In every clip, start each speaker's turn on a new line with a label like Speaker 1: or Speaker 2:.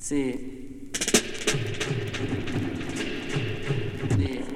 Speaker 1: See, yeah.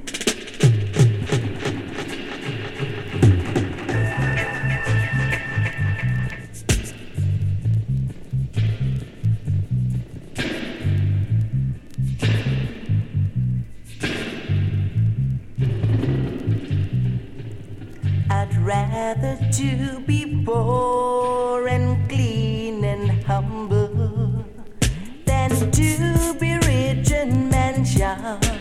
Speaker 2: I'd rather to be poor and clean and humble than to be rich and mansion